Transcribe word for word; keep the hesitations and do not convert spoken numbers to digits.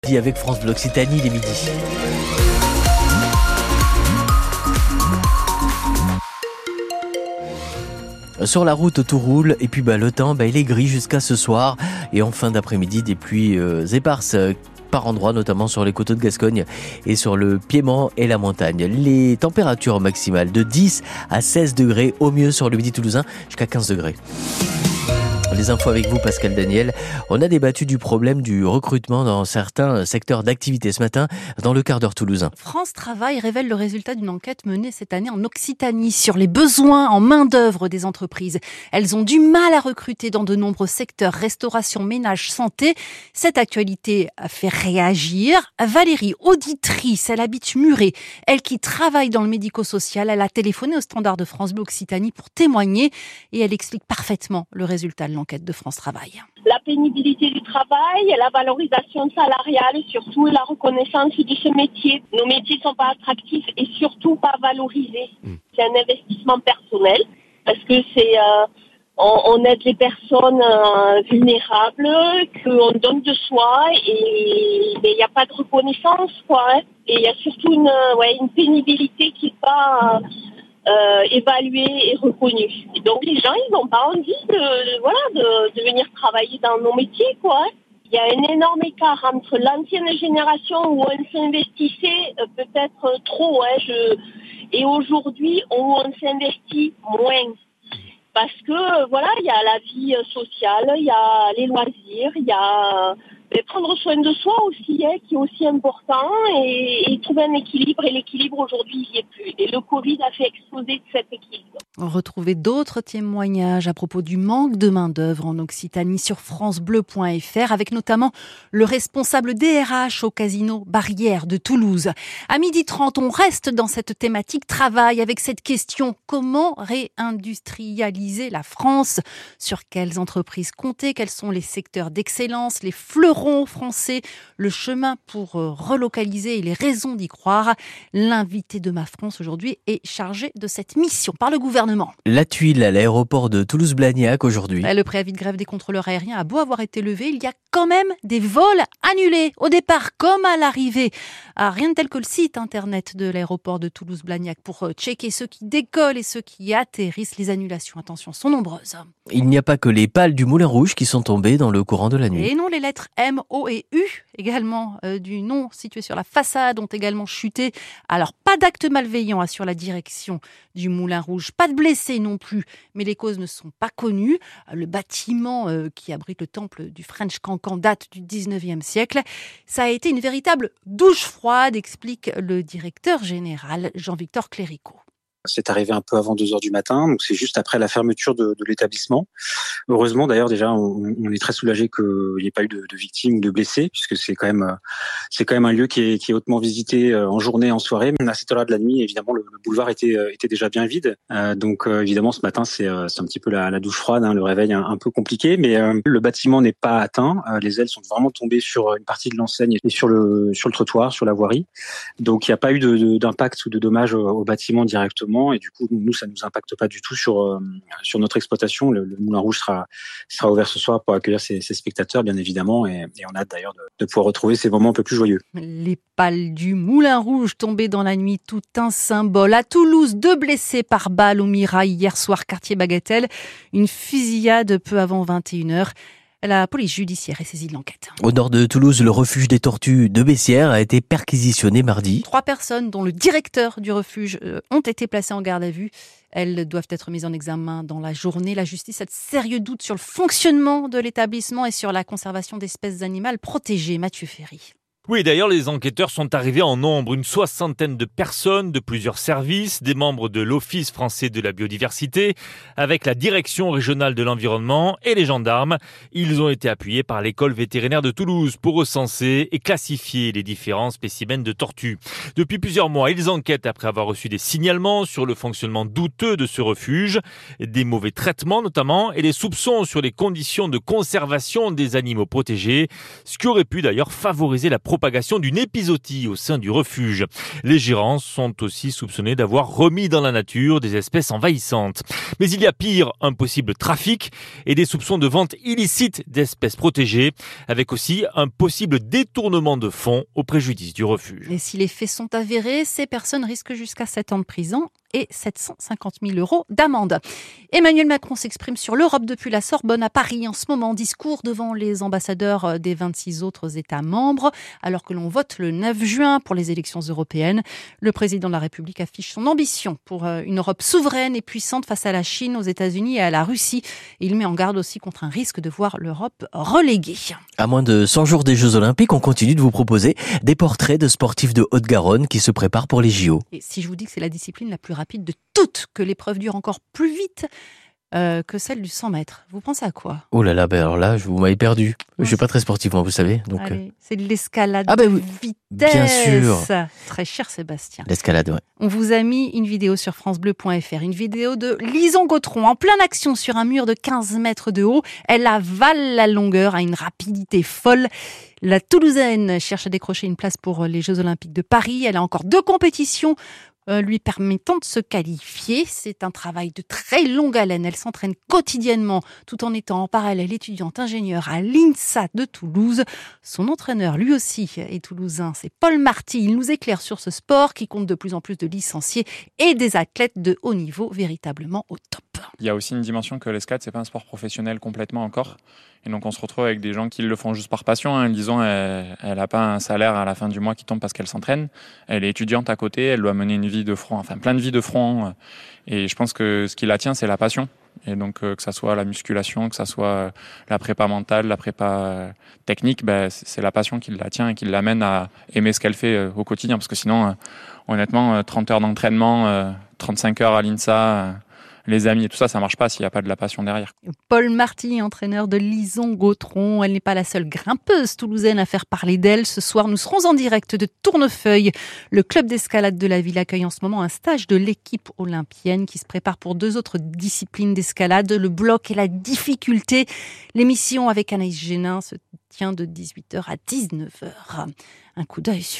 Dit avec France Bleu Occitanie, il est midi. Sur la route, tout roule et puis bah, le temps, bah, il est gris jusqu'à ce soir. Et en fin d'après-midi, des pluies euh, éparses euh, par endroits, notamment sur les coteaux de Gascogne et sur le Piémont et la montagne. Les températures maximales de dix à seize degrés, au mieux sur le midi toulousain, jusqu'à quinze degrés. Les infos avec vous, Pascal Daniel. On a débattu du problème du recrutement dans certains secteurs d'activité ce matin dans le quart d'heure toulousain. France Travail révèle le résultat d'une enquête menée cette année en Occitanie sur les besoins en main-d'œuvre des entreprises. Elles ont du mal à recruter dans de nombreux secteurs, restauration, ménage, santé. Cette actualité a fait réagir. Valérie, auditrice, elle habite Muret. Elle qui travaille dans le médico-social, elle a téléphoné au standard de France Bleu Occitanie pour témoigner et elle explique parfaitement le résultat de l'enquête de France Travail. La pénibilité du travail, la valorisation salariale, surtout la reconnaissance de ce métier. Nos métiers ne sont pas attractifs et surtout pas valorisés. Mmh. C'est un investissement personnel parce que c'est euh, on, on aide les personnes euh, vulnérables, qu'on donne de soi et il n'y a pas de reconnaissance, quoi. Hein. Et il y a surtout une, ouais, une pénibilité qui n'est pas euh, Euh, évalué et reconnu. Et donc les gens, ils n'ont pas envie de, de voilà de, de venir travailler dans nos métiers, quoi. Il y a un énorme écart entre l'ancienne génération où on s'investissait euh, peut-être trop, hein, je, et aujourd'hui où on s'investit moins. Parce que euh, voilà, il y a la vie sociale, il y a les loisirs, il y a mais prendre soin de soi aussi, hein, qui est aussi important, et, et trouver un équilibre. Et l'équilibre aujourd'hui, il n'y est plus. Et le Covid a fait exploser cet équilibre. Retrouvez d'autres témoignages à propos du manque de main-d'œuvre en Occitanie sur francebleu point f r, avec notamment le responsable D R H au casino Barrière de Toulouse. À midi trente, on reste dans cette thématique travail avec cette question: comment réindustrialiser la France? Sur quelles entreprises compter? Quels sont les secteurs d'excellence, les fleurons français, le chemin pour relocaliser et les raisons d'y croire? L'invité de Ma France aujourd'hui est chargé de cette mission par le gouvernement. La tuile à l'aéroport de Toulouse-Blagnac aujourd'hui. Le préavis de grève des contrôleurs aériens a beau avoir été levé, il y a quand même des vols annulés au départ comme à l'arrivée. Ah, rien de tel que le site internet de l'aéroport de Toulouse-Blagnac pour checker ceux qui décollent et ceux qui atterrissent. Les annulations, attention, sont nombreuses. Il n'y a pas que les pales du Moulin Rouge qui sont tombées dans le courant de la nuit. Et non, les lettres M, O et U, également euh, du nom situé sur la façade, ont également chuté. Alors, pas d'acte malveillant, assure la direction du Moulin Rouge. Pas de blessés non plus, mais les causes ne sont pas connues. Le bâtiment euh, qui abrite le temple du French Cancan date du dix-neuvième siècle. Ça a été une véritable douche froide, explique le directeur général Jean-Victor Cléricault. C'est arrivé un peu avant deux heures du matin, donc c'est juste après la fermeture de, de l'établissement. Heureusement, d'ailleurs, déjà, on, on est très soulagé qu'il n'y ait pas eu de, de victimes ou de blessés, puisque c'est quand même, c'est quand même un lieu qui est, qui est hautement visité en journée et en soirée. À cette heure-là de la nuit, évidemment, le, le boulevard était, était déjà bien vide. Euh, donc, euh, évidemment, ce matin, c'est, c'est un petit peu la, la douche froide, hein, le réveil un, un peu compliqué, mais euh, le bâtiment n'est pas atteint. Euh, les ailes sont vraiment tombées sur une partie de l'enseigne et sur le, sur le trottoir, sur la voirie. Donc, il n'y a pas eu de, de, d'impact ou de dommage au, au bâtiment directement. Et du coup, nous, ça nous impacte pas du tout sur euh, sur notre exploitation. Le, le Moulin Rouge sera sera ouvert ce soir pour accueillir ses, ses spectateurs, bien évidemment, et, et on a hâte d'ailleurs de, de pouvoir retrouver ces moments un peu plus joyeux. Les pales du Moulin Rouge tombées dans la nuit, tout un symbole. À Toulouse, deux blessés par balle au Mirail hier soir, quartier Bagatelle. Une fusillade peu avant vingt et une heures. La police judiciaire est saisie de l'enquête. Au nord de Toulouse, le refuge des tortues de Bessières a été perquisitionné mardi. Trois personnes, dont le directeur du refuge, ont été placées en garde à vue. Elles doivent être mises en examen dans la journée. La justice a de sérieux doutes sur le fonctionnement de l'établissement et sur la conservation d'espèces animales protégées. Mathieu Ferry. Oui, d'ailleurs, les enquêteurs sont arrivés en nombre, une soixantaine de personnes de plusieurs services, des membres de l'Office français de la biodiversité, avec la direction régionale de l'environnement et les gendarmes. Ils ont été appuyés par l'école vétérinaire de Toulouse pour recenser et classifier les différents spécimens de tortues. Depuis plusieurs mois, ils enquêtent après avoir reçu des signalements sur le fonctionnement douteux de ce refuge, des mauvais traitements notamment, et des soupçons sur les conditions de conservation des animaux protégés, ce qui aurait pu d'ailleurs favoriser la propagation d'une épizootie au sein du refuge. Les gérants sont aussi soupçonnés d'avoir remis dans la nature des espèces envahissantes. Mais il y a pire, un possible trafic et des soupçons de vente illicite d'espèces protégées, avec aussi un possible détournement de fonds au préjudice du refuge. Et si les faits sont avérés, ces personnes risquent jusqu'à sept ans de prison et sept cent cinquante mille euros d'amende. Emmanuel Macron s'exprime sur l'Europe depuis la Sorbonne à Paris en ce moment. Discours devant les ambassadeurs des vingt-six autres États membres, alors que l'on vote le neuf juin pour les élections européennes. Le président de la République affiche son ambition pour une Europe souveraine et puissante face à la Chine, aux États-Unis et à la Russie. Il met en garde aussi contre un risque de voir l'Europe reléguée. À moins de cent jours des Jeux Olympiques, on continue de vous proposer des portraits de sportifs de Haute-Garonne qui se préparent pour les J O. Et si je vous dis que c'est la discipline la plus rapide de toutes, que l'épreuve dure encore plus vite euh, que celle du cent mètres, vous pensez à quoi? Oh là là, ben alors là, vous m'avez perdu. Je suis pas très sportif, moi, vous savez. Donc, Allez, euh... c'est de l'escalade ah ben de oui, vitesse. Bien sûr. Très cher Sébastien. L'escalade, ouais. On vous a mis une vidéo sur francebleu point fr, une vidéo de Lison Gautron en pleine action sur un mur de quinze mètres de haut. Elle avale la longueur à une rapidité folle. La Toulousaine cherche à décrocher une place pour les Jeux Olympiques de Paris. Elle a encore deux compétitions Euh, lui permettant de se qualifier. C'est un travail de très longue haleine. Elle s'entraîne quotidiennement tout en étant en parallèle étudiante ingénieure à l'INSA de Toulouse. Son entraîneur, lui aussi, est toulousain. C'est Paul Marty. Il nous éclaire sur ce sport qui compte de plus en plus de licenciés et des athlètes de haut niveau véritablement au top. Il y a aussi une dimension que l'escalade, c'est pas un sport professionnel complètement encore. Et donc on se retrouve avec des gens qui le font juste par passion. Hein. Disons, elle, elle a pas un salaire à la fin du mois qui tombe parce qu'elle s'entraîne. Elle est étudiante à côté, elle doit mener une vie de front, enfin plein de vies de front. Et je pense que ce qui la tient, c'est la passion. Et donc euh, que ça soit la musculation, que ça soit la prépa mentale, la prépa technique, ben, c'est la passion qui la tient et qui l'amène à aimer ce qu'elle fait euh, au quotidien. Parce que sinon, euh, honnêtement, euh, trente heures d'entraînement, euh, trente-cinq heures à l'INSA... Euh, les amis et tout ça, ça marche pas s'il n'y a pas de la passion derrière. Paul Marty, entraîneur de Lison Gautron. Elle n'est pas la seule grimpeuse toulousaine à faire parler d'elle. Ce soir, nous serons en direct de Tournefeuille. Le club d'escalade de la ville accueille en ce moment un stage de l'équipe olympienne qui se prépare pour deux autres disciplines d'escalade, le bloc et la difficulté. L'émission avec Anaïs Génin se tient de dix-huit heures à dix-neuf heures. Un coup d'œil sur